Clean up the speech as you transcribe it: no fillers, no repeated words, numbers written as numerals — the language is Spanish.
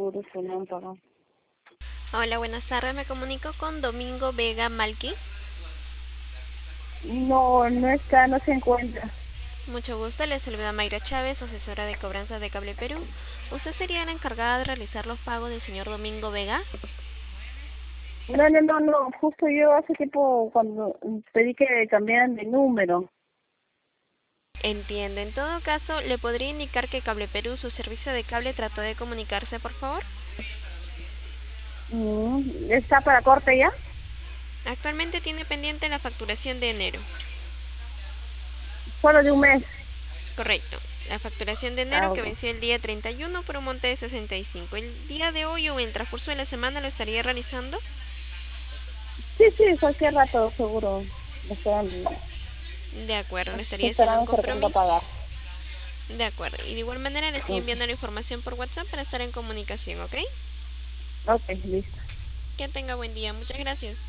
seguro que no han pagado. Hola, buenas tardes. Me comunico con Domingo Vega Malqui. No, no está, no se encuentra. Mucho gusto. Le saluda Mayra Chávez, asesora de cobranza de Cable Perú. ¿Usted sería la encargada de realizar los pagos del señor Domingo Vega? No, justo yo hace tiempo cuando pedí que cambiaran de número. Entiendo. En todo caso, ¿le podría indicar que Cable Perú, su servicio de cable, trató de comunicarse, por favor? ¿Está para corte ya? Actualmente tiene pendiente la facturación de enero. Solo de un mes. Correcto. La facturación de enero Ah, que ok. venció el día 31 por un monte de 65. ¿El día de hoy o en el transcurso de la semana lo estaría realizando? Sí, cualquier rato seguro. De acuerdo, me Se estaría haciendo estarán un acercando a compromiso. pagar. De acuerdo. Y de igual manera le estoy Mm, enviando la información por WhatsApp para estar en comunicación, ¿ok? Ok, listo. Que tenga buen día. Muchas gracias.